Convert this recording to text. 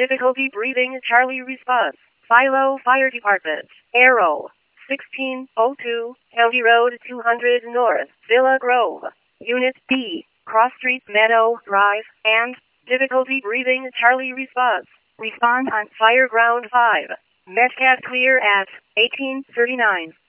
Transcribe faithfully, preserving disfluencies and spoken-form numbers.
Difficulty breathing, Charlie response. Philo Fire Department. Arrow. sixteen oh two, County Road two hundred North, Villa Grove. Unit B. Cross Street, Meadow Drive, and difficulty breathing, Charlie response. Respond on Fire Ground five. Metcalf clear at eighteen thirty-nine.